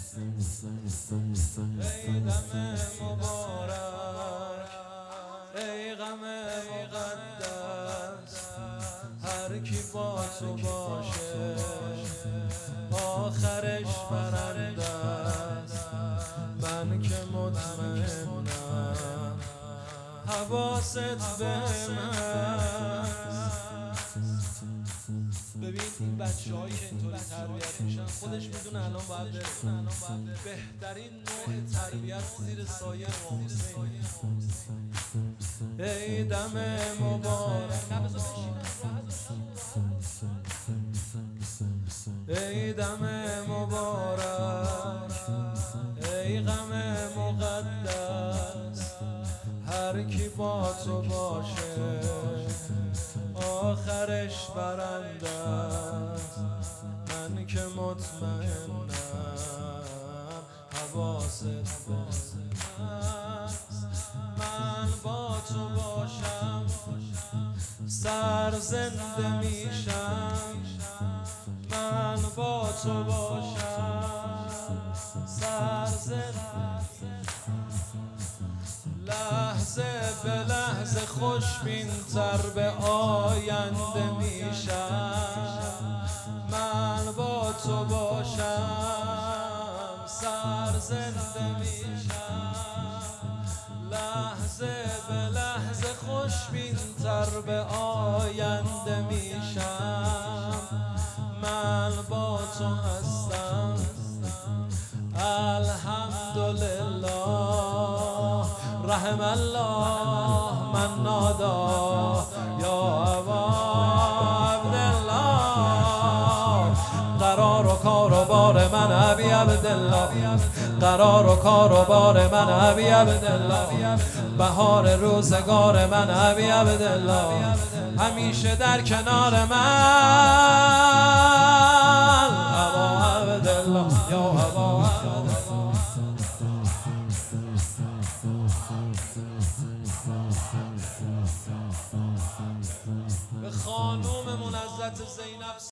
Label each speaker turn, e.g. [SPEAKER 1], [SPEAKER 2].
[SPEAKER 1] ای دم مبارک، ای غم مقدس، هر کی با تو باشه آخرش برنده است. من که مطمئنم حواست بهم هست. ببین این بچه‌هایی که اینطوری تربیت میشن خودش میدونه الان باید بره. بهترین نوع تربیت زیر سایه امام حسین. ای دم مبارک، ای دم مبارک، ای غم مقدس، هر کی با تو باشه آخرش برنده است. من که مطمئنم حواست بهم هست. من با تو باشم سرزنده میشم، من با تو باشم سرزنده، لحظه به لحظه خوشبین تر به آینده میشم. من با تو باشم سرزنده میشم، لحظه به لحظه خوشبین تر به آینده میشم. من با تو هستم الحمدلله، رحم الله من نادا یا ابا عبدالله. قرار و کار و بار من ابی عبدالله، قرار و کار و بار من ابی عبدالله، بهار روزگار من ابی عبدالله، همیشه در کنار من ابا عبدالله یا ابا عبدالله. به خانوم منزت زینب